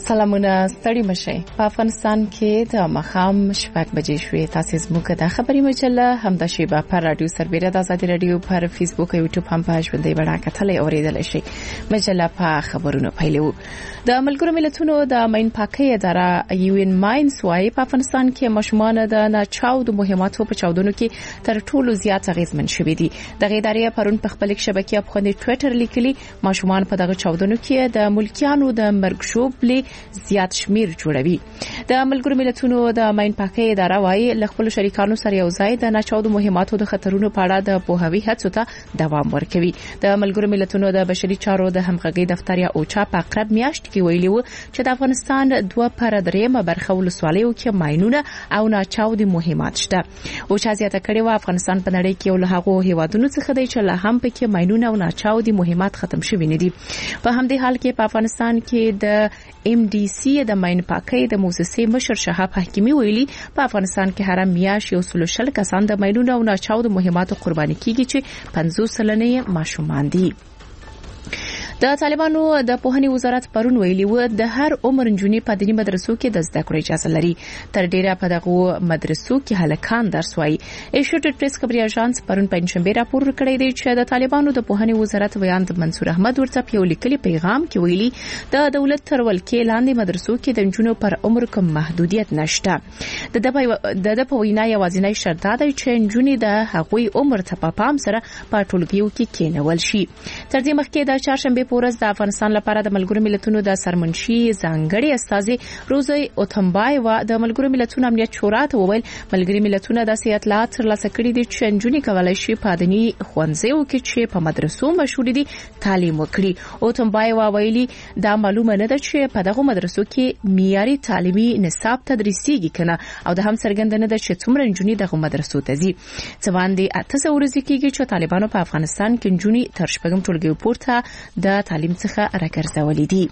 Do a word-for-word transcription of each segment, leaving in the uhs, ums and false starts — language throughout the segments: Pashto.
سلامونه ستړي مشي په افغانستان کې د مخام شپږ بجې شوې تاسو زموږ د خبري مجله همدا شیبه پر رادیو سربېره د آزادي رادیو پر فیسبوک او یوټیوب هم په ژوندۍ بڼه کتلې اوریدل شي. مجله په خبرونو پیلو. د ملګرو ملتونو د ماین پاکي اداره یوین ماینز وايي په افغانستان کې مشمانه د ناچاود مهماتو په چاودنو کې تر ټولو زیات اغیزمن شوي دي. د ادارې پرون په خپل شبکې په خپل ټوئیټر لیکلي مشمان په دغه چاودنو کې د ملکیانو د مرګ شوبلي زیات شمیر جوړوي. د ملګرو ملتونو د ماین پاکي اداره وايي ل خپل شریکانو سره یو ځای د ناچاودو مهماتو د خطرونو په اړه د پوهاوي هڅو ته دوام ورکوي. د ملګرو ملتونو د بشري چارو د همغږي دفتر یا اوچا په اقرب میاشت کې ویلي و چې د افغانستان دوه پر درېمه برخه ولسوالیو کې ماینونه او ناچاودي مهمات شته. اوچا زیاته کړې و افغانستان په نړۍ کې یو له هغو هیوادونو څخه دی چې له هم پکې ماینونه او ناچاودي مهمات ختم شوي نه دي. په همدې حال کې په افغانستان کې د ام ډي سي د ماین پاکي د موسسې مشر شهاب حکیمي ویلي په افغانستان کې هر میاشت یو سل شل کسان د ماینونو او ناچاودو مهماتو قرباني کیږي چې پنځوس سلنه ماشومان دي. د طالبانو د پوهنې وزارت پرون ویلي و د هر عمر جنونی په دینی مدرسو کې د زده کړې اجازه لري. تر ډیره په دغه مدرسو کې هلکان درس وایي. ایشوټ پریس خبري اژانس پرون پنځشنبه راپور کړی دی چې د طالبانو د پوهنې وزارت ویاند منصور احمد ورته په یو لیکلي پیغام کې ویلي د دولت تر ولکې لاندې مدرسو کې د جنونو پر عمر کوم محدودیت نشته. د د په وینا یوازینی شرط دی چې جنونی د هغوی عمر ته په پام سره په ټولګیو کې کېنول شي. تر دې مخکې د چهارشنبه پورز د افغانستان لپاره د ملګرو ملتونو د سرمنشي ځانګړي استاذ روزي اوتمبای و د ملګرو ملتونو امنیت شورا ته وویل ملګري ملتونه د سیاحت ترلاسه کړي دي چې نجونې کولای شي په دني ښوونځیو کې چې په مدرسو مشهور دي تعلیم وکړي. اوتمبای و ویلي دا معلومه نه ده چې په دغه مدرسو کې معیاري تعلیمي نصاب تدریسيږي کنه او د هم څرګندنه ده چې څومره نجونې دغه مدرسو ته ځي. څه باندې اته سوه ورځې کېږي چې طالبانو په افغانستان کې نجونې تر شپږم ټولګي پورته د تعلیم څخه راګرځولې دي.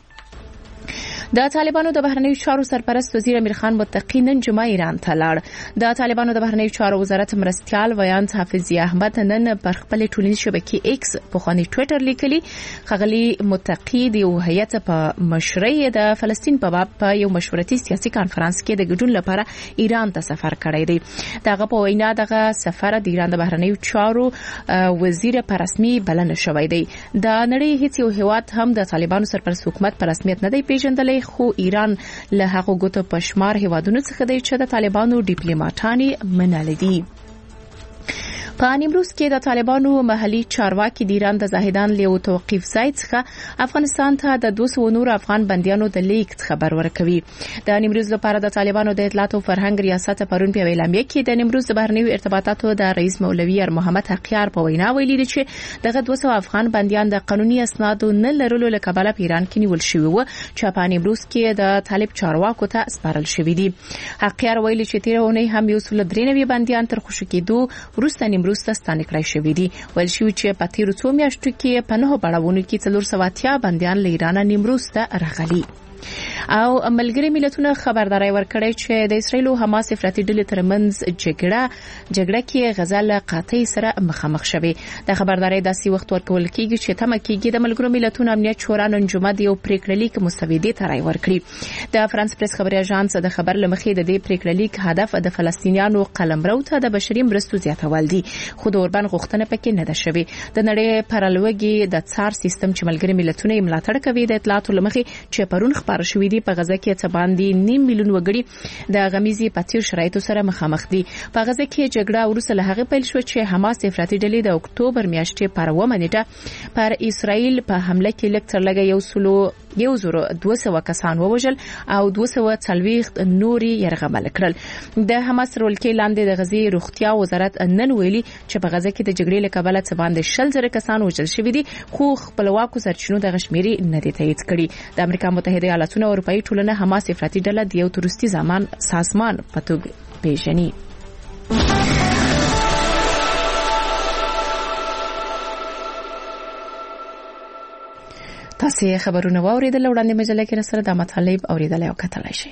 د طالبانو د بهرنیو چارو سرپرست وزیر امیر خان متقی نن جمعه ایران ته لاړ. د طالبانو د بهرنیو چارو وزارت مرستيال ویاند حافظ احمد نن پر خپل ټولنیز شبکې ایکس په خاني ټوئیټر لیکلي خغلی متقی د یو هیئت په مشرۍ د فلسطین په باب په یو مشورتي سیاسي کانفرنس کې د ګډون لپاره ایران ته سفر کړی دی. دغه په وینا دغه سفر د ایران د بهرنیو چارو وزیر په رسمي بلنه شوی دی. د نړۍ هیڅ یو هیواد هم د طالبانو سرپرست حکومت په رسمیت نه دی پیژندلی خو ایران له هغه ګوتو پشمار هیوادونو څخه دی چې د طالبانو ډیپلوماټانی منل دي. په نیمروز کې د طالبانو محلي چارواکي د ایران د زاهدان له توقيف ځای څخه افغانستان ته د دوه سوه نور افغان بنديانو د لیکت خبر ورکوي. د نیمروز لپاره د طالبانو د اطلاعات او فرهنګ ریاست پرون په اعلامیه کې د نیمروز د بهرنیو ارتباطاتو د رئیس مولوي ار محمد حقیار په وینا ویلي دي چې دغه دوه سوه افغان بنديان د قانوني اسنادو نه لرلو له کبله په ایران کې نیول شوی و چې په نیمروز کې د طالب چارواکو ته سپارل شوی دي. حقیار ویلي چې تیر اونۍ هم یو سل درې نوي بنديان تر خوشی کېدو وروسته نیمروز ته ستانه کړی شوی دي. ول شو چې په تیر څو میاشتو کې په نهو بړاوونو کې څلور سوه اتیا بنديان له ایران نیمروز ته راغلي. او ملګری ملتونه خبرداري ورکړی چې د اسرایل او حماس افراطي ډلې ترمنځ جګړه جګړه کې غزا له قاطع سره مخامخ شوه. د خبرداري داسې وخت ورکول کیږي چې تمه کیږي د ملګرو ملتونو امنیت شورا نن جمعه د یو پریکړه لیک مسودې ته راي ورکړي. د فرانس پریس خبري اژانس د خبر لمخې د دې پریکړه لیک هدف د فلسطینیانو قلمرو ته د بشري مرستو زیاتول دي خو د اوربان غوښتنه پکې نه ده شوې. د نړۍ پرلوګي د څار سیستم چې ملګري ملتونه یې ملاتړ کوي د اطلاعات لمخې چې پرون خبر شوې دي په غزه کې څه باندې نیم میلیون وګړي د غمیزي پاتیر شرایطو سره مخامخ دي. په غزه کې جګړه وروسته له هغه پیل شو چې حماس افراطي ډلې د اکتوبر میاشتې پر اوومه نیټه پر اسرائیل په حمله کې لږ تر لږه یو سلو یو زره دوه سوه کسان ووژل او دوه سوه څلوېښت نوري یرغمل کړل. د حماس رولکې لاندې د غزې روغتیا وزارت نن ویلي چې په غزه کې د جګړې له کبله څه باندې شل زره کسان وژل شوي دي خو خپلواکو سرچینو د غشمیري نه دي تایید کړي. د امریکا متحده ایالاتونو او اروپאי ټولنه حماس افراطي ډله د یو تروریستي زمان سازمان په توګه پیژني. تاسو خبرونه واوریدل وړاندې مجله کې سره د مطالب اوریدل او کتلای شئ.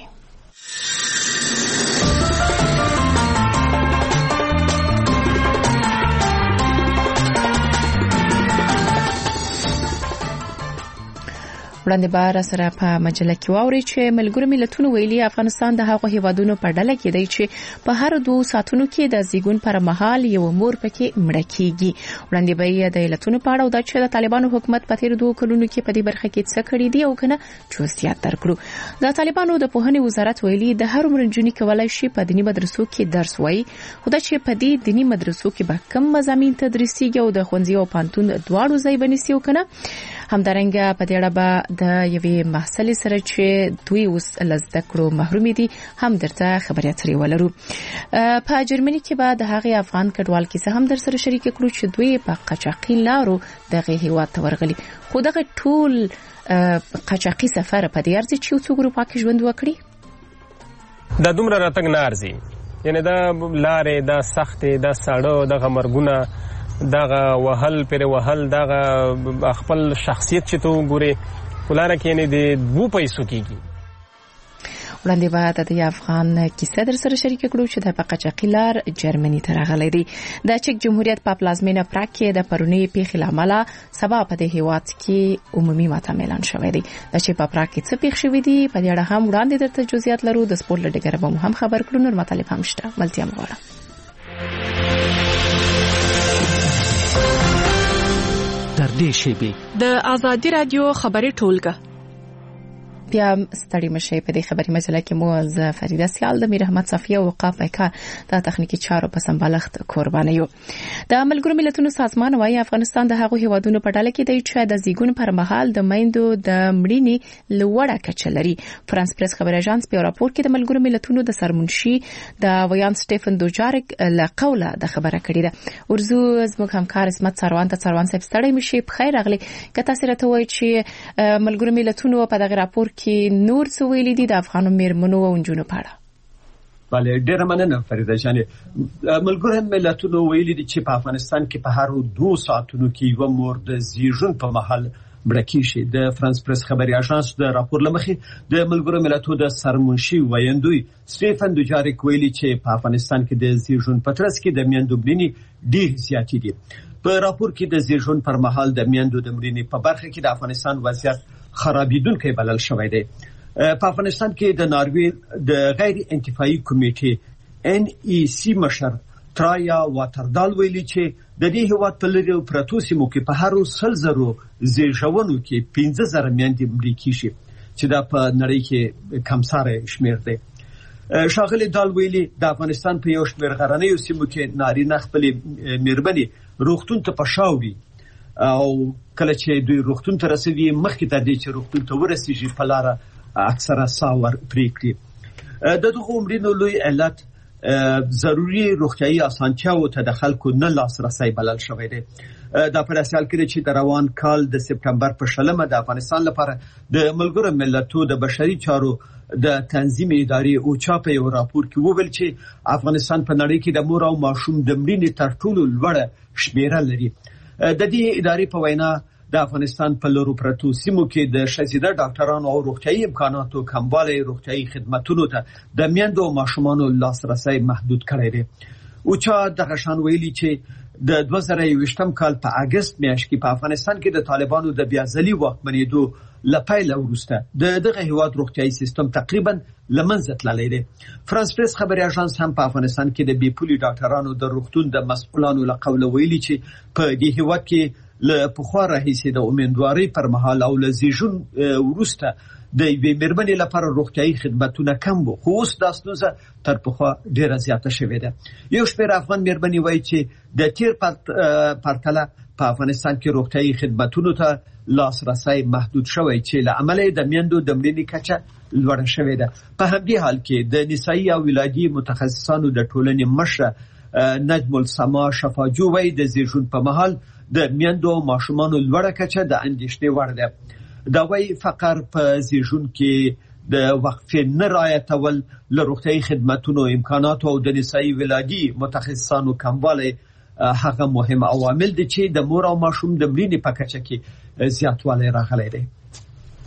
وړاندې بار سره په مجله کې واوري چې ملګرو ملتونو ویلي افغانستان د هغو هیوادونو په ډله کې دی چې په هر دوه ساعتونو کې د زیږون پر مهال یو مور پکې مړه کیږي. وړاندې به د ملتونو په اړه او د چې د طالبانو حکومت په تیر دوه کلونو کې په دې برخه کې څه کړی دی او کنه جزئیات درکړو. د طالبانو د پوهنې وزارت ویلي د هر عمر نجونې کولای شي په دینی مدرسو کې درس وایي، خو دا چې په دې دینی مدرسو کې به کم مضامین تدریسيږي او د ښوونځي او پانتون دواړو ځای بنسي وکنه. همدارنګه په دې اړه به د یوې محصلې سره چې دوی اوس لزده کړو محروم دي هم درته خبرې اترې ولرو. په جرمني کې به د هغې افغان کډوال کیسه هم در سره شریک کړو چې دوی په قاچاقي لارو دغه هیواد ته ورغلي، خو دغه ټول قاچاقي سفر په دې ارزي چې څو ګروپا کې ژوند وکړي. دا دومره راتګ نه ارزي، یعنی دا لارې دا سختې دا ساړه دغه مرګونه دغه وهل پر وهل دغه خپل شخصیت چې تو ګوري ولاره کې نه دی بو پیسو کیږي. وړاندې بعد د افغان کیسه در سره شریک کړو چې د قاچاقي لار جرمني ته راغلی دی. د چک جمهوریت په پلازمینه پراګ کې د پرونی پیښې لامل سبا په دې هیواد کې عمومي ماتم اعلان شوی دی. د چې په پراګ کې څه پیښ شوی دی په دې اړه هم وړاندې درته جزئیات لرو. د سپورت لډګر به هم خبر کړو. نور مطالب هم شته. ملتیا مغواړه. در دې شیبه د آزادی رادیو خبري ټولګه بیا ستړي مشه په دې خبري مجله کې مو از فریده سیال د میر احمد صفیه او وقاف پکا د تخنیکی چارو په سمبالښت قرباني یو. د ملګرو ملتونو سازمان وايي افغانستان د هغو هیوادونو په ډله کې دی چې د زیږون پر مهال د میندو د مړینې لوړه کچه لري. فرانس پریس خبر اژانس په راپور کې د ملګرو ملتونو د سرمنشي د ویان سټيفن دوجارک له قوله د خبره کړې ده. ورزو زموږ همکار اسمت سروان ته سروان صاحب ستړي مشي په خیر اغلی که تاسو راته وایي چې ملګرو ملتونو په دغه راپور کې نور څه ویلي دي د افغانو میرمنو او نجونو په اړه؟ بله ډیره مننه فریده جانې. ملګرو ملتونو ویلي دي چې په افغانستان کې په هر دوه ساعتونو کې یو مور د زیږون په مهال مړه کیږي. د فرانس پریس خبري اژانس د راپور لمخې د ملګرو ملتونو د سرمنشي ویندوی سټيفن دوجارک ویلي چې په افغانستان کې د زیږون په ترڅ کې د میندو مړینې ډېر زیاتې دي. په راپور کې د زیږون پر مهال د میندو د مړینې په برخه کې د افغانستان وضعیت خرابیدونکي بلل شوی دی. په افغانستان کې د ناروې د غیر انتفاعي کمیټې ان ای سی مشر ترایا واتردال ویلي چې د دې هیواد په لري پروتو سیمو کې په هر سل زرو زیږونو کې پنځه زره میندې مړې کیږي چې دا په نړۍ کې کمساره شمیر دی. شاغلي دال ویلي د افغانستان په یو شمیر غرنیو سیمو کې نارینه خپل میرمنې روغتون ته پښاوي او کله چې دوی روغتون ته رسیدي مخکې تر دې چې روغتون ته ورسیږي په لاره اکثره ساور پریکړي. د دغه عمرینو لوی علت ضروري روغتيایي اسانتیاو ته د خلکو نه لاسرسي بلل شوی دی. دا پر اساس کې چې د روان کال د سپټمبر په شلمه د افغانستان لپاره د ملګرو ملتونو د بشري چارو د تنظیم ادارې اوچا په یو راپور کې وویل چې افغانستان په نړۍ کې د مور او ماشوم د مړینې تر ټولو لوړه شمیره لري. د دې ادارې په وینا د افغانستان په لورو پرتو سیمو کې د شزیده ډاکټرانو او روغتيایي امکاناتو کموالی روغتيایي خدماتو ته د میندو او ماشومانو لاسرسي محدود کړی دی. اوچا د غشان ویلي چې د دوه زره یوویشتم کال په اگست میاشت کې په افغانستان کې د طالبانو د بیازلي واکمنېدو لپاره وروسته د دغه هیواد روغتيایي سیستم تقریبا لمنځه تللی دی. فرانس پریس خبري اژانس هم په افغانستان کې د بیپولي ډاکټرانو د روغتون د مسؤلانو له قوله ویلي چې په دې هیواد کې له پخوا راهیسې د امیندوارۍ پر مهال او له زیږون وروسته د یوې میرمنې لپاره روغتيایي خدماتونه کم وو، خو اوس دا ستونزه تر پخوا ډیره زیاته شوې ده. یو شمېر افغان میرمنې وایي چې د تیر پرتله په افغانستان کې روغتيایي خدماتونو ته لاسرسي محدود شوی چې له امله د میندو د مړینې کچه لوړه شوې ده. په همدې حال کې د نسایي او ولادي متخصصانو د ټولنې مشره نجم السما شفاجو وایي د زیږون په مهال د میندو او ماشومانو لوړه کچه د اندېښنې وړ ده. دا وایي فقر په زیږون کې د وقفې نه رعایتول له روغتیایي خدماتونو امکاناتو او د نسایي ولادي متخصصانو کموالی هغه مهم عوامل دي چې د مور او ماشوم د مړینې په کچه کې زیاتوالی راغلی دی.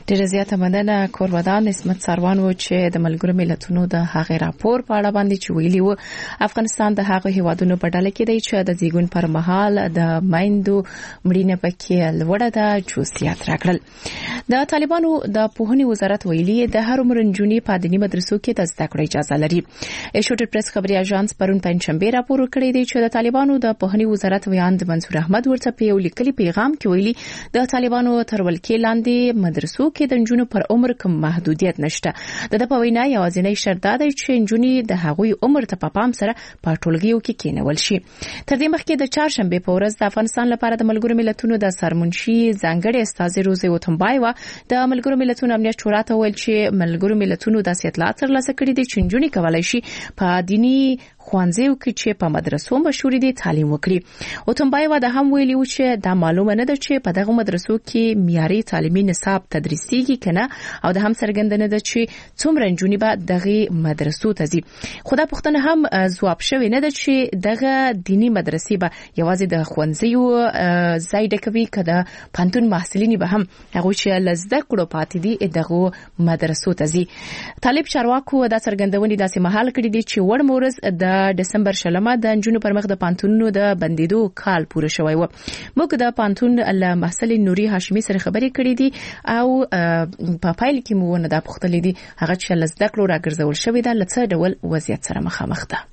ډېر زیاته مننه کورودان اسمت سروان و چې د ملګرو ملتونو د هغې راپور په اړه باندې چې ویلي و افغانستان د هغه هیوادونو په ډله کې دی چې د زیږون پر مهال د مایندو مړینه پکې لوړه ده جزئیات راکړل. د طالبانو د پوهنې وزارت ویلي د هر عمر نجونې په دیني مدرسو کې د زده کړې اجازه لري. ایشوټر پریس خبري اژانس پرون پنځشنبه راپور کړی دی چې د طالبانو د پوهنې وزارت ویاند منصور احمد ورته په یو لیکلي پیغام کې ویلي د طالبانو تر ولکې لاندې مدرسو کې د نجونو پر عمر کوم محدودیت نشته. د په وینا یوازینی شرط دا دی چې نجونې د هغوی عمر ته په پام سره په ټولګیو کې کېنول شي. تر دې مخکې د چهارشنبه په ورځ د افغانستان لپاره د ملګرو ملتونو د سرمنشي ځانګړي استازي روزي وتمبایوا د ملګرو ملتونو امنیت شورا ته ویل چې ملګرو ملتونو د اطلاعات ترلاسه کړي دي چې نجونې کولای شي په دینی خوانځیو کې چې په مدرسو مشهور دي تعلیم وکړي. وتمبایوا د هم ویلي و چې دا معلومه نه ده چې په دغه مدرسو کې معیاري تعلیمي نصاب تدریسيږي کنه او د هم څرګندنه ده چې څومره نجونې به دغه مدرسو ته ځي. خدا پښتنه هم ځواب شوی نه ده چې دغه دینی مدرسې به یوازې د خوانځیو ځای ډکوي کده پانتون محصلین به هم هغه چې لزده کړو پاتې دي دغه مدرسو ته ځي. طالب چارواکو د څرګندونې داسې محل کړی دي چې وړ مورز د دسمبر شلمه د نجونو پر مخ د پانتونونو د بندیدو کال پوره شوی و. موږ د پانتون له محصل نوري هاشمي سره خبرې کړې دي او په فایل کې مو نه د پختلې دي هغه چې لزده کړو راګرځول شوی دا لڅ ډول وضعیت سره مخامخ ده.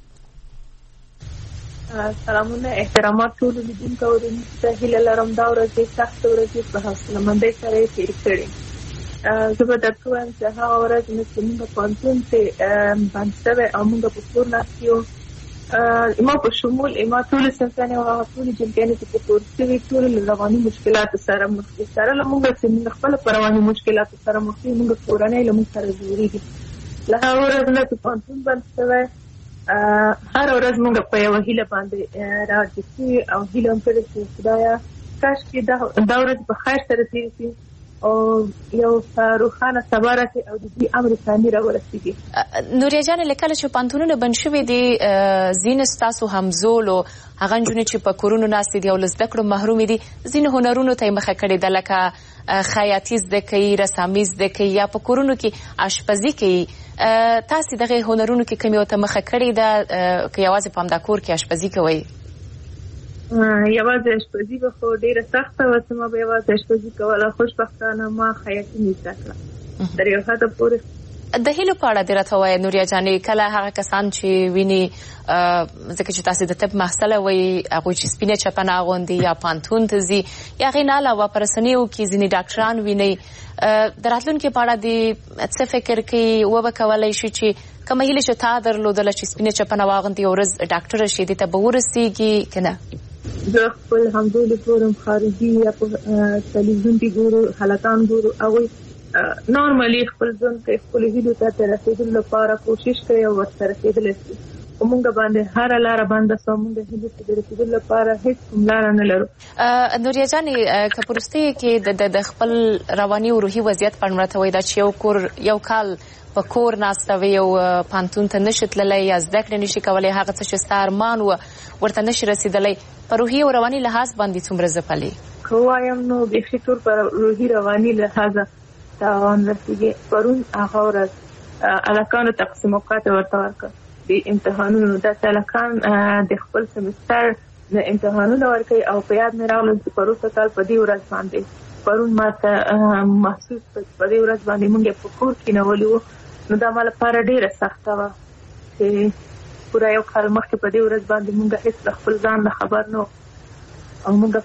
سلامونه احترامات ټول لیدونکو او د هیله لرم دا ورځ سخت ورځ په حوصله مندۍ سره تیر کړې. زه به درته وایم چې هغه ورځ چې موږ پانتون ته بند شوی او موږ په کور ناست یو اما په شمول اما ټول صنفونه او هغه ټول جنګیانې چې په کور شوي ټول رواني مشکلات سره مخ دي. سره له موږ چې موږ خپل رواني مشکلات سره مخ دي موږ کورنۍ له موږ سره جوړېږي. له هغه ورځ نه چې پانتون بند شوی هر ورځ موږ په یوه هیله باندې راځي او هیله هم کړې چې خدایه کاشکې دا ورځ په خیر سره تېره شي او یو روښانه سبا راشي او د دې امر ثاني راورسېږي. نوریا جان لیکل چې پانتونونه بند شوي دي ځینې ستاسو همزولو هغه نجونې چې په کورونو ناستې دي او له زده کړو محرومې دي ځینې هنرونو ته یې مخه کړې ده لکه خیاطي زده کوي رسامي زده کوي یا په کورونو کې اشپزي کوي. تاسې دغه هنرونو کې کومې ورته مخه کړې ده که یوازې په همدا کور کې اشپزي کوئ؟ یوازې اشپزي به خو ډېره سخته وه چې ما به یوازې اشپزي کوله. خوشبختانه ما خیاطي مې زده کړه تر یو حده پورې. د هیلو په اړه دې راته ووایه نوریا جانې کله هغه کسان چې ویني ځکه چې تاسې د طب محصله وایي هغوی چې سپینه چپنه اغوندي یا پانتون ته ځي یا هغې نه علاوه په رسنیو کې ځینې ډاکټران وینئ د راتلونکي په اړه دې څه فکر کوي وبه کولی شي چې کومه هیله چې تا درلودله چې سپینه چپنه واغوندي یو ورځ ډاکټره شي دې ته به ورسېږي که نه؟ زه خپل همزولو ګورم خارجي یا په تلویزیون کې ګورو هلکان ګورو هغوی نارمالي خپل ژوند کې خپلو هیلو ته د رسېدلو لپاره کوشش کوي او ورته رسېدلی شي. په موږ باندې هره لاره بنده شوه. موږ هیلو ته د رسېدلو لپاره هېڅ کوم لاره نه لرو. نوریا جانې که په وروستیو کې د خپل رواني او روحي وضعیت په اړه راته وایي دا چې یو کور یو کال په کور ناسته وي او پانتون ته نشي تللی یا زده کړې نشي کولی هغه څه چې ستا ارمان و ورته نشي رسېدلی په روحي او رواني لحاظ باندې څومره ځپلې؟ که ووایم نو بیخي ټول په روحي رواني لحاظه تاوان رسېږي. پرون هغه ورځ هلکانو تقسیم اوقات ورته ورکړه د امتحانونو. داسې هلکان د خپل سمستر امتحانونه ورکوي او په یاد مې راغلل چې پروسته کال په دې ورځ باندې پرون ما ته محسوس په دې ورځ باندې موږ په کور کېنولي وو. نو دا ما لپاره ډېره سخته وه چې پوره یو کال مخکې په دې ورځ باندې موږ هېڅ د خپل ځان نه خبر نه او موږ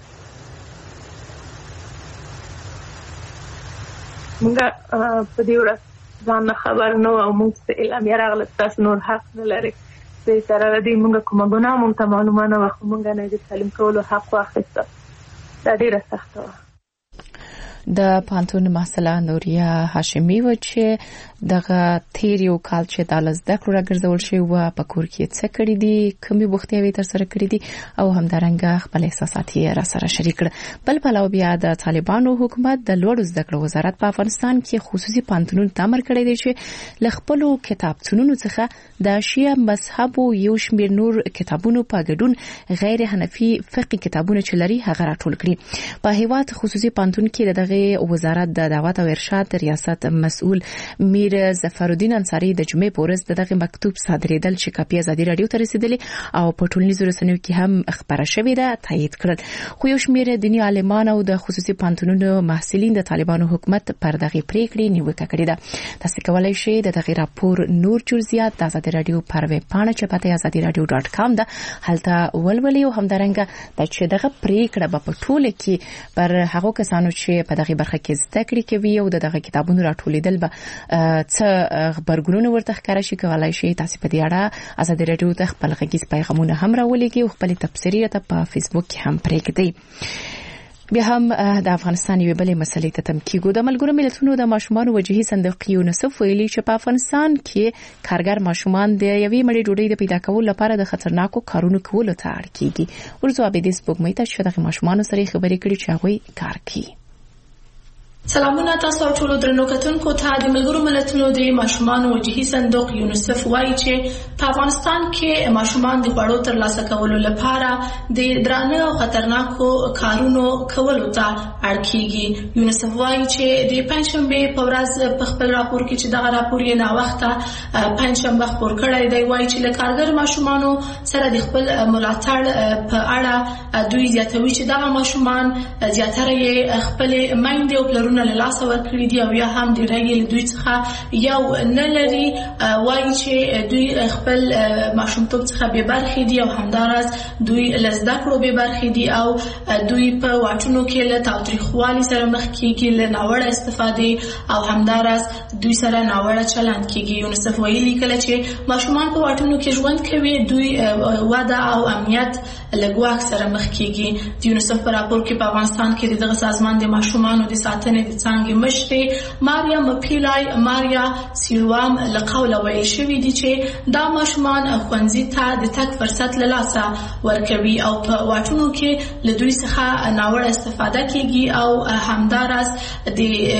موږ په دې ورځ ځان نه خبر نه او موږ ته اعلامیه راغله تاسو نور حق نه لرئ. چې سره له دې موږ کومه ګناه موږ ته معلومه نه وه خو موږ نه د تعلیم کولو حق واخیسته. دا ډېره سخته وه. د پانتون محصله نوریا هاشمي و چې دغه تیر یو کال چې د زده کړو راګرځول شوی و په کور کې څه کړي دي کومې بوختیاوې یې ترسره کړي دي او همدارنګه خپل احساسات یې راسره شریک کړل. بل پلو بیا د طالبانو حکومت د لوړو زده کړو وزارت په افغانستان کې خصوصي پانتونونو ته امر کړی دی چې له خپلو کتابتونونو څخه د شیعه مذهب او یو شمېر نور کتابونو په ګډون غیر حنفي فقهي کتابونه چې لري هغه راټول کړي. په هیواد خصوصي پانتون کې دغه دغه وزارت د دعوت او ارشاد ریاست مسؤل میر ظفرالدین انصاری د جمعې پورز دغه مکتوب صادریدل چې کاپی ازادي رادیو ته رسیدلی او په ټولنیزو رسنیو کې هم خبره شوې ده تایید کړل. خو یو شمېر دینی عالمان او د خصوصي پانتونونو محصلین د طالبانو حکومت پر دغه پریکړې نیوکه کړې ده. تاسو کولای شئ د دغه راپور نور جزئیات د ازادي رادیو پر ویب پاڼه چې پته ازادي رادیو ډاټ کام ده هلته ولولئ او همدارنګه د چې دغه پریکړه په ټوله کې پر هغه کسانو چې په دغه برخه کې زده کړې کوي او دغه کتابونو راټولیدل به څه خبرګونونه ورته ښکارا شي. کولای شئ تاسو په دې اړه ازادي رادیو ته خپل غږیز پیغامونه هم راولېږئ او خپل تبصرې ته په فیسبوک کې هم پرېږدئ. بیا هم د افغانستان یو بلې مسلې ته تم کیږو. د ملګرو ملتونو د ماشومان وجهي صندوق یونیسف ویلي چې په افغانستان کې کارګر ماشومان د یوې مړې ډوډۍ د پیدا کولو لپاره د خطرناکو کارونو کولو ته اړ کیږي. ورځو ابدي سپوږمۍ ته چې د ماشومان سره خبرې کړي چې هغه کار کوي. سلامونه تاسو ټول درنو کتونکو ته. د ملګرو ملتونو د ماشومان وجهي صندوق یونیسف وایي چې په افغانستان کې ماشومان د خوړو ترلاسه کولو لپاره د درانه او خطرناکو کارونو کولو ته اړ کیږي. یونیسف وایي چې د پنځشنبه په ورځ په خپل راپور کې چې دغه راپور یې نا وخته پنځشنبه خبر کړی دی وایي چې له کارګر ماشومانو سره د خپل ملاتړ په اړه دوی زیاتوي چې دغه ماشومان زیاتره یې خپل میندې او پلرونه له لاس ورکړي دي او یا هم د رایې له دوی څخه یو نه لري. وایي چې دوی خپل ماشومتوب څخه بې برخې دي او همداراز دوی له زده کړو بې برخې دي او دوی په واټونو کې له تاوتریخوالي سره مخ کېږي، له ناوړه استفادې او همداراز دوی سره ناوړه چلند کېږي. یونیسف ویلي کله چې ماشومان په واټونو کې ژوند کوي دوی وده او امنیت له ګواښ سره مخ کېږي. د یونیسف په راپور کې په افغانستان کې دغه سازمان د ماشومانو د ساتنې د څانګې مشرې ماریا مپیلای ماریا سیلوام له قوله ویل شوي دي چې دا ماشومان ښوونځي ته د تګ فرصت له لاسه ورکوي او په واټونو کې له دوی څخه ناوړه استفاده کېږي او همداراز د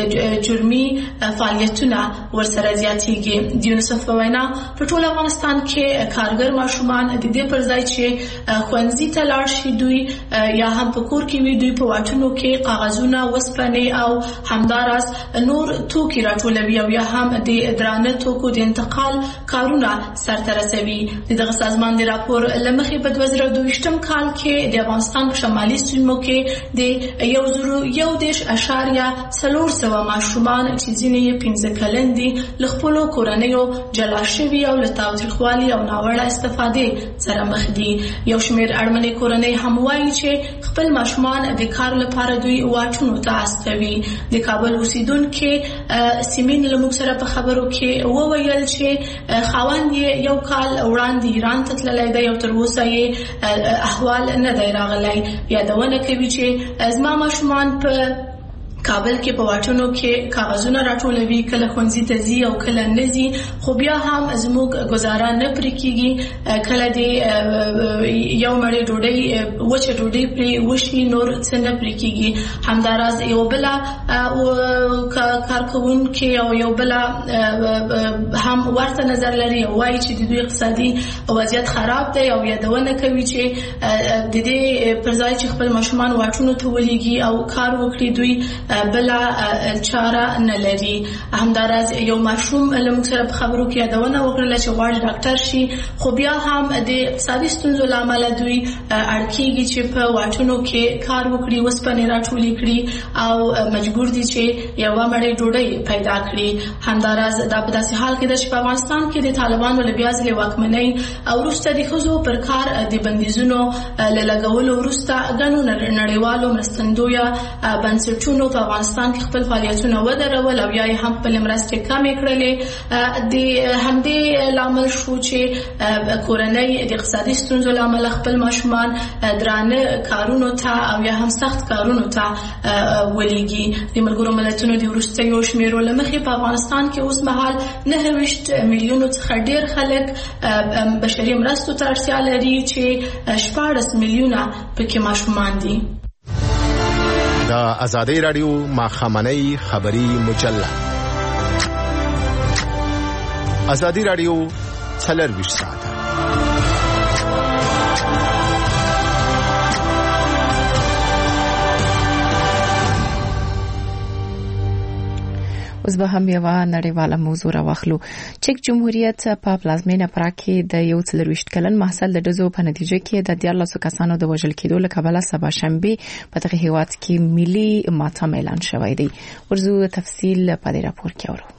جرمي فعالیتونه ورسره زیاتېږي. د یونیسف په وینا په ټول افغانستان کې کارګر ماشومان د دې پر ځای چې ښوونځي ته لاړ شي دوی یا هم په کور کې وي دوی په واټونو کې کاغذونه وسپنې او همداراز نور توکي راټولوي او یا هم د درانه توکو د انتقال کارونه سرته رسوي. دغه سازمان د راپور لمخې په دوه زره دوه کال کې د افغانستان په شمالي سیمو کې د یو زرو یو دېرش اعشاریه څلور سوه ماشومان چې ځینې یې پنځه کلن دي له خپلو کورنیو جلا شوي او له تاوتریخوالي او ناوړه استفادې سره مخ دي. یو شمېر اړمنې کورنۍ هم وایي چې خپل ماشومان د کار لپاره دوی واټونو ته استوي. د کابل اوسیدونکو سیمین له موږ سره په خبرو کې وویل چې خاوند یې یو کال وړاندې ایران ته تللی دی او تر اوسه یې احوال نه دی راغلی. یادونه کوي چې زما ماشومان په کابل کې په واټونو کې کاغذونه راټولوي، کله ښوونځي ته ځي او کله نه ځي، خو بیا هم زموږ ګزاره نه پرې کېږي. کله د یو مړۍ ډوډۍ وچه ډوډۍ پرې وشي نور څه نه پرې کېږي. همداراز یو بله کارکوونکې او یو بله هم ورته نظر لري او وایي چې د دوی اقتصادي وضعیت خراب دی او یادونه کوي چې د دې پر ځای چې خپل ماشومان واټونو ته ولېږي او کار وکړي دوی بلا چاره نه لري. همداراز یو ماشوم له موږ سره په خبرو کې یادونه وکړه چې غواړي ډاکټر شي خو بیا هم د اقتصادي ستونزو له امله دوی اړ کېږي چې په واټونو کې کار وکړي، وسپنې راټولې کړي او مجبور دي چې یوه مړۍ ډوډۍ پیدا کړي. همداراز دا په داسې حال کې ده چې په افغانستان کې د طالبانو له بیا ځلې واکمنۍ وروسته د ښځو پر کار د بندیزونو له لګولو وروسته ګڼو نړیوالو مرستندویه بنسټونو په افغانستان کې خپل فعالیتونه ودرول او یا هم خپل مرستې کمې کړلې. د همدې لامل شو چې کورنۍ د اقتصادي ستونزو له امله خپل ماشومان درانه کارونو ته او یا هم سخت کارونو ته ولېږي. د ملګرو ملتونو د وروستیو شمیرو له مخې په افغانستان کې اوس مهال نهه ویشت میلیونو څخه ډېر خلک بشري مرستو ته اړتیا لري چې شپاړس میلیونه پکې ماشومان دي. د ازادي رادیو ماخامنۍ خبري مجله ازادي رادیو څلرویشت ساعته اوس به هم یو نړیواله موضوع راوخلو. چک جمهوریت په پلازمینه پراګ کې د یو څلور ویشت کلن محصل د ډزو په نتیجه کې د دیارلسو کسانو د وژل کېدو له کبله سبا شنبه په دغه هیواد کې ملي ماتم اعلان شوی دی. ورزو تفصیل په دې راپور کې اورو.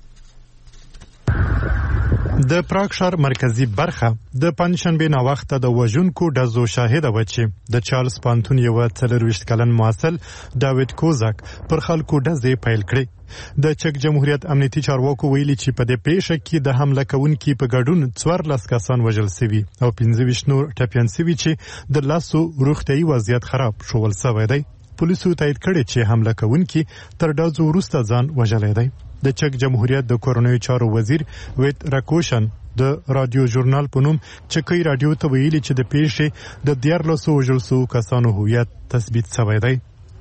د پراګ ښار مرکزی برخه د پنځشنبه نا وخت د وژونکو ډزو شاهد و چې د چارلز پانتون یو څلور ویشت کلن محصل داوید کوزاک پر خلکو ډزې پیل کړې. د چک جمهوریت امنیتي چارواکو ویلي چې په دې پیښه کې د حمله کوونکو په ګډون څوارلس کسان وژل شوي او پنځه ویشت نور ټپیان شوي چې د لاسو روغتیايي وضعیت خراب شول شوی دی. پولیسو تایید کړی چې حمله کوونکي تر ډزو وروسته ځان وژلی دی. د چک جمهوریت د کورونوي چارو وزیر ویت راکوشن د رادیو ژورنال په نوم چکی رادیو ته ویلي چې د پیښې د دیارلسو وژل شوو کسانو هویت تثبیت شوی دی.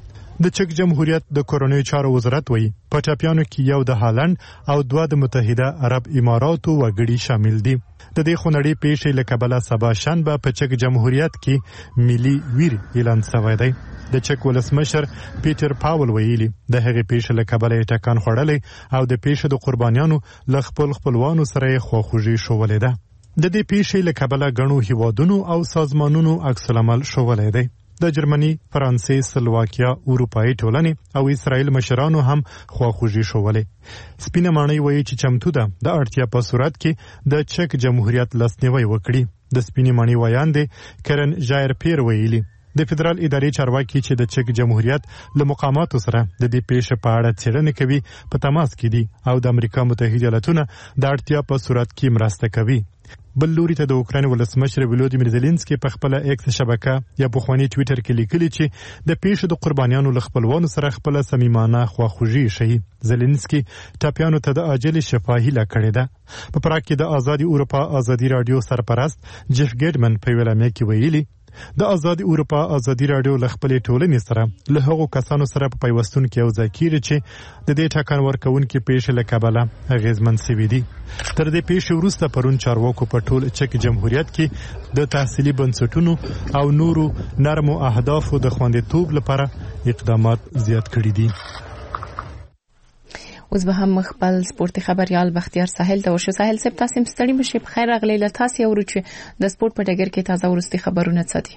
د چک جمهوریت د کورونوي چارو وزارت وایي په ټپیانو کې یو د هالند او دوه د متحده عرب اماراتو وګړي شامل دي. د دې خونړۍ پیښې له کبله سبا شنبه په چک جمهوریت کې ملي ویر اعلان شوی دی. د چک ولسمشر پیټر پاول ویلي د هغې پیښې له کبله یې ټکان خوړلی او د پیښې د قربانیانو له خپل خپلوانو سره یې خواخوږي ښوولې ده. د دې پیښې له کبله ګڼو هیوادونو او سازمانونو عکس العمل ښوولی دی. د جرمني، فرانسې، سلواکیا، اروپایي ټولنې او اسرائیل مشرانو هم خواخوږي ښوولې. سپینه ماڼۍ وایي چې چمتو ده د اړتیا په صورت کې د چک جمهوریت لاسنیوی وکړي. د سپینې ماڼۍ ویاندې کرن ژایر پیر ویلي د فدرال ادارې چارواکي چې د چک جمهوریت له مقاماتو سره د دې پیښې په اړه څېړنې کوي په تماس کې دي او د امریکا متحده ایالاتونه د اړتیا په صورت کې مرسته کوي. بل لوري ته د اوکراین ولسمشر ولودیمیر زيلنسکي په خپل ایکس شبکه یا په خواني ټوئیټر کې لیکلي چې د پیښې د قربانیانو له خپلوانو سره خپل صمیمانه خواخوږي شي. زيلنسکي ټاپیانو ته د عاجل شفاهي لا کړې ده. په پراګ کې د آزادي اروپا آزادي رادیو سرپرست جيف ګیډمن په ویلامه کې ویلي د آزادي اروپا آزادي رادیو له خپلې ټولنې سره له هغو کسانو سره په پیوستون کې یو ځای کیږي چې د دې ټاکن ورکوونکو پیښې له کبله اغیزمن شوي دي. تر دې پیښې وروسته پرون چارواکو په ټول چک جمهوریت کې د تحصیلي بنسټونو او نورو نرمو اهدافو د خوندیتوب لپاره اقدامات زیات کړي دي. اوس به هم خپل سپورتي خبريال بختیار ساحل ته ورشو. ساحل صاحب تاسو مستړي مشه په خیر راغلی له تاسو ورو چې د سپورت په ډګر کې تازه ورستي خبرونه څه دي.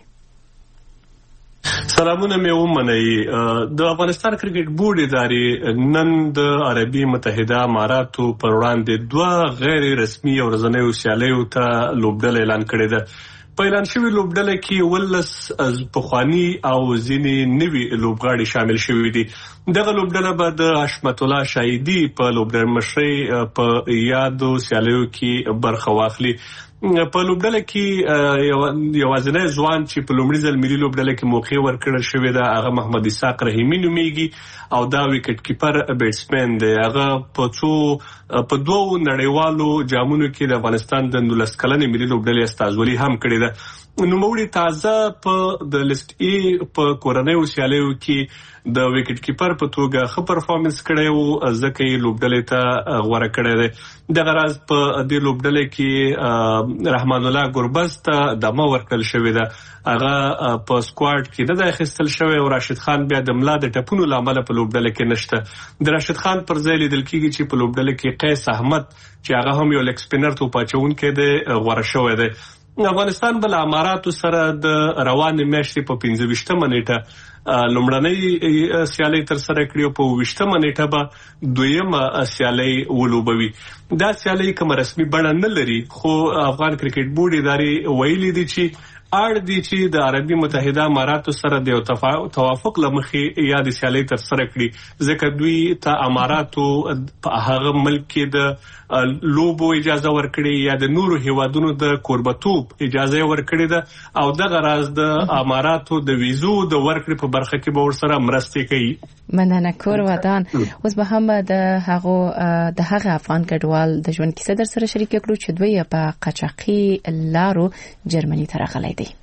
سلامونه مې ومنئ. د افغانستان کرکټ بورډ ادارې نن د عربي متحده اماراتو پر وړاندې دوه غیر رسمي او ورځنیو سیالیو ته لوبډله اعلان کړې ده. په اعلان شوی لوبډله کې ولس از پخوانی او ځینې نوي لوبغاړي شامل شوي دي. دغه لوبډله به د حشمت الله شاهدي په لوبډله مشرۍ په یادو سیالیو کې برخه واخلي. په لوبډله کې یوازینی ځوان چې په لومړي ځل ملي لوبډله کې موقع ورکړل شوې ده هغه محمد اسحاق رحیمي نومیږي او دا وکټ کیپر بیټسمن دی. هغه په څو په دوه نړیوالو جامونو کې د افغانستان د نولس کلنې ملي لوبډلې استازولي هم کړې ده. نوموړي تازه په د لیست ای په کورنیو سیالیو کې د وکټ کیپر په توګه ښه پرفارمنس کړی و ځکه یې لوبډلې ته غوره کړی دی. دغه راز په دې لوبډلې کې رحمان الله ګربز ته دمه ورکړل شوې ده. هغه په سکواډ کې نه د اخیستل شوی او راشد خان بیا د ملا د ټپونو لامل په لوبډله کې نشته. د راشد خان پر ځای لیدل کېږي چې په لوبډله کې قیس احمد چې هغه هم یو لیګ سپینر تو پاچونکې دی غوره شوی دی. افغانستان بل اماراتو سره د روانې میاشتې په پنځه ویشتمه نیټه لومړنۍ سیالي تر سره کړې او په ویشتمه نیټه به دویمه سیالي ولوبوي. دا سیالي کوم رسمي بڼه نه لري خو افغان کرکټ بورډ ادارې ویلي دي چې اړ دي چې د عربي متحده اماراتو سره د توافق لمخې یا د سیالي تر سره کړي ځکه دوی ته اماراتو په هغه ملک کې د لوبو اجازه ورکړي یا د نورو هیوادونو د کوربتوب اجازه ورکړي ده او دغه راز د اماراتو د ویزو د ورکړې په برخه کې به ورسره مرستې کوي. مننه کور ودان. اوس به هم د هغه د هغه افغان کډوال د ژوند کیسه در سره شریک کړو چې دوی په قاچاقي لارو جرمني ته راغلي دي.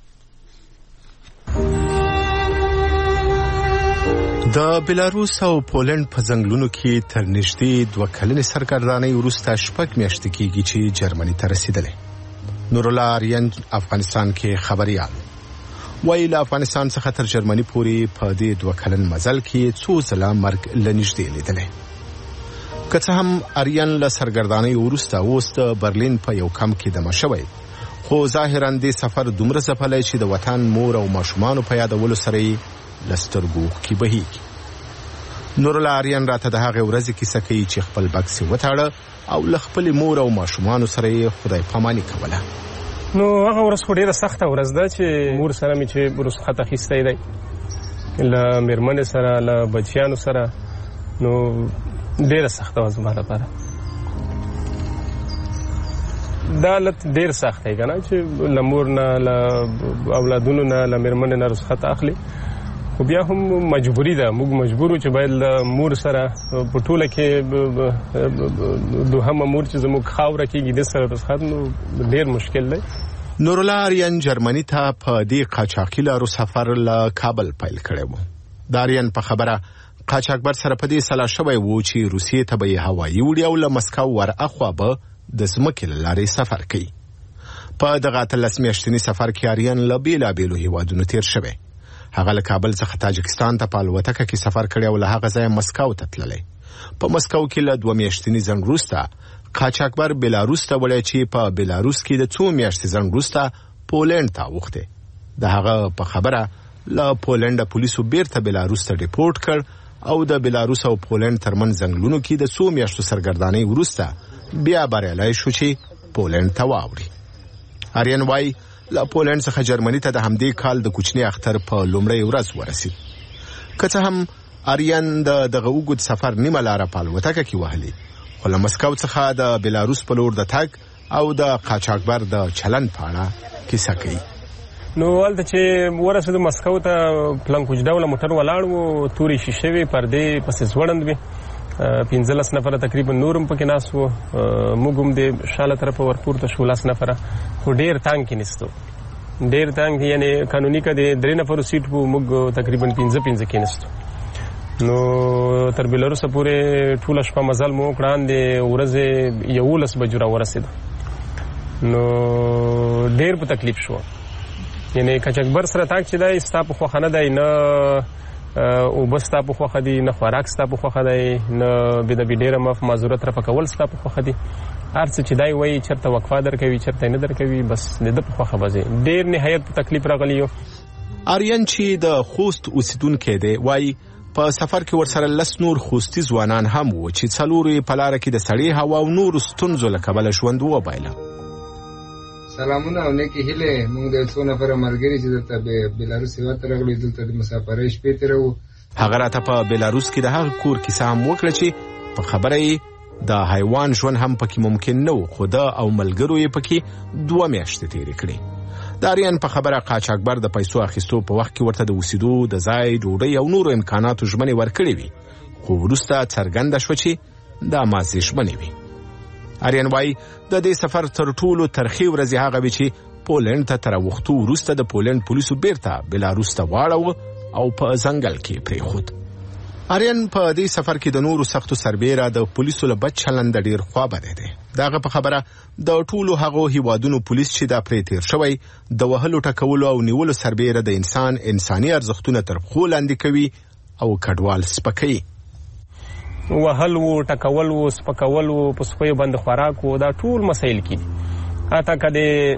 د بلاروس او پولند په ځنګلونو کې تر نږدې دوه کلنې سرګردانۍ وروسته شپږ میاشتې کېږي چې جرمني ته رسیدلې. نورالله آریان افغانستان کې خبريال وایي له افغانستان څخه تر جرمني پورې په دې دوه کلن مزل کې څو ځله مرګ له نږدې لیدلی. که څه هم آریان له سرګردانۍ وروسته اوس د برلین په یو کمپ کې دمه شوی، خو ظاهراً دې سفر دومره ځپلی چې د وطن مور او ماشومانو په یادولو سره یې له سترګو اوښکې بهیږي. نورالله آریان راته د هغې ورځې کیسه کوي چې خپل بکس یې وتاړه او له خپلې مور او ماشومانو سره یې خدای پاماني کوله. نو هغه ورځ خو ډېره سخته ورځ ده چې مور سره مې چې رخصت اخیستی دی، له مېرمنې سره، له بچیانو سره، نو ډېره سخته وه زما لپاره. دا حالت ډېر سخت دی که نه چې له مور نه، له اولادونو نه، له مېرمنې نه رخصت اخلي، خو بیا هم مجبوري ده. موږ مجبور چې باید له مور سره په ټوله کې دوهمه مور چې زموږ خاوره کېږي د سره رخصت، نو ډېر مشکل دی. نورالله آریان جرمني ته په دې قاچاقي لارو سفر له کابل پیل کړی و. د آریان په خبره قاچاقبر سره په دې سلا شوی و چې روسیې ته به یې هوایي وړي او له مسکو ور اخوا به د ځمکې له لارې سفر کوي. په دغه اتلس میاشتني سفر کې آریان له بېلابېلو هیوادونو تېر شوی. هغه له کابل څخه تاجکستان ته په الوتکه کې سفر کړی او له هغه ځایه مسکو ته تللی. په مسکو کې له دوه میاشتني ځنډ وروسته قاچاقبر بېلاروس ته وړی چې په بېلاروس کې د څو میاشتې ځنډ وروسته پولنډ ته اوښتی. د هغه په خبره له پولنډه پولیسو بیرته بېلاروس ته ریپورټ کړ او د بېلاروس او پولنډ ترمنځ ځنګلونو کې د څو میاشتو سرګردانۍ وروسته بیا بریالی شو چې پولنډ ته واوړي. آریان وایي له پولنډ څخه جرمني ته د همدې کال د کوچني اختر په لومړۍ ورځ ورسید. که څه هم آریان د دغه اوږد سفر نیمه لاره په الوتکه کې وهلې، خو له مسکو څخه د بېلاروس په لور د تګ او د قاچاقبر د چلند په اړه کیسه کوي. نو هلته چې ورسېدو مسکو ته پلنکوچ ډوله موټر ولاړ و، تورې شیشې وې، پردې پسې ځوړند وې، پنځلس نفره تقریبا نور هم پکې ناست وو، موږ هم د شاله طرفه ورپورته شو لس نفره، خو ډېر تنګ کېنستو، ډېر تنګ، یعنې قانوني که د درې نفرو سیټ وو، موږ تقریبا پنځه پنځه کېنستو. نو تر بېلاروسه پورې ټوله شپه مزل مو وکړه، د ورځې یولس بجو را ورسېدو. نو ډېر په تکلیف شو، یعنې قاچاقبر سره تاک چې دی ستا په خوښه نه دی، نه اوبه ستا په خوښه دي، نه خوراک ستا په خوښه دی، نه د ډېره مف معذورت رفع کول ستا په خوښه دي. هر څه چې دی وایي چېرته وقفه درکوي، چېرته یې نه درکوي، بس د ده په خوښه به ځې. ډېر نهایت په تکلیف راغلی یو. آریان چې د خوست اوسیدونکی دی وایي په سفر کې ورسره لس نور خوستي ځوانان هم وو چې څلورو یې په لاره کې د سړې هوا او نورو ستونزو له کبله ژوند وبایله. سلامونه او نیکې هیلې. موږ د څو نفره ملګري چې دلته بېلاروس هېواد ته راغلو، دلته د مسافرۍ شپې تېروو. هغه راته په بېلاروس کې د هغه کور کیسه هم وکړه چې په خبره یې د حیوان ژوند هم پکې ممکن نه و، خو ده او ملګرو یې پکې دوه میاشتې تېرې کړې. د آریان په خبره قاچاقبر د پیسو اخیستو په وخت کې ورته د اوسېدو، د ځای، ډوډۍ او نورو امکاناتو ژمنې ورکړې وي، خو وروسته څرګنده شوه چې دا مازې ژمنې وي. آریان وایي د دې سفر تر ټولو ترخې ورځې هغه وې چې پولنډ ته تر اوښتو وروسته د پولنډ پولیسو بیرته بېلاروس ته واړوه او په ځنګل کې پرېښود. آریان په دې سفر کې د نورو سختو سربیره د پولیسو له بد چلنده ډېر خوابدی دی. د هغه په خبره د ټولو هغو هیوادونو پولیس چې دا پرې تېر شوی د وهلو، ټکولو او نیولو سربیره د انسان انساني ارزښتونه تر پښو لاندې کوي او کډوال سپکوي. وهل و، ټکول و، سپکول و، په سپیو باندې خوراک و، دا ټول مسایل کې دي. حتی که د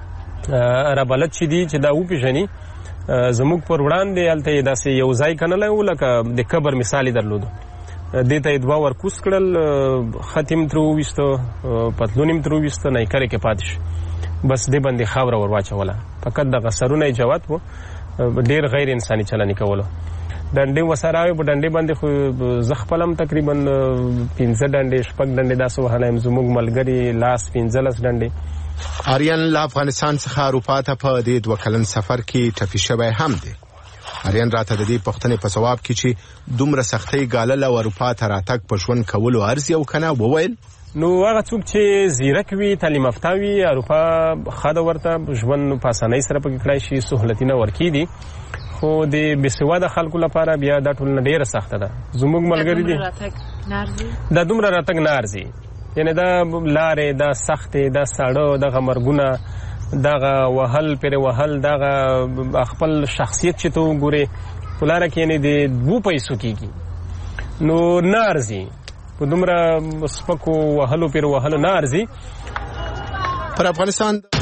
ربلت چې دي چې دا وپېژني، زموږ پر وړاندې هلته یې داسې یو ځای کنلی و لکه د قبر مثال یې درلودو. دې ته یې دوه ورکوس کړل، خط یې م ترې وویسته، پتلون یې م ترې وویسته، نیکر یې کې پاتې شو، بس دې باندې خاوره ور واچوله. فقط دغه سرونه یې جوت و، ډېر غیر انساني چلن یې کولو. ډنډې ورسره راوې، په ډنډې باندې خو زه خپله هم تقریبا پنځه ډنډې شپږ ډنډې داسې وهلی یم، زموږ ملګري لاس پنځلس ډنډې. آریان له افغانستان څخه اروپا ته په دې دوه کلن سفر کې ټپي شوی هم دی. آریان راته د دې پوښتنې په ځواب کې چې دومره سختۍ ګالله او اروپا ته راتګ په ژوند کولو ارزي او که نه وویل نو هغه څوک چې زیرک وي، تعلیم یافته وي، اروپا ښه ده، ورته ژوند په اسانۍ سره پکې کړی شي، سهولتونه ورکړي دي. خو د بېسواده خلکو لپاره بیا دا ټولنه ډېره سخته ده. زموږ ملګري دي دا دومره راتګ نه ارزي، یعنې دا لارې، دا سختې، دا ساړه، دغه مرګونه، دغه وهل پرې وهل، دغه خپل شخصیت چې ته وګورې په لاره کې، یعنې د دوو پیسو کېږي، نو نه ارزي. په په دومره سپکو وهلو پیر وهلو نه ارزي. پر افغانستان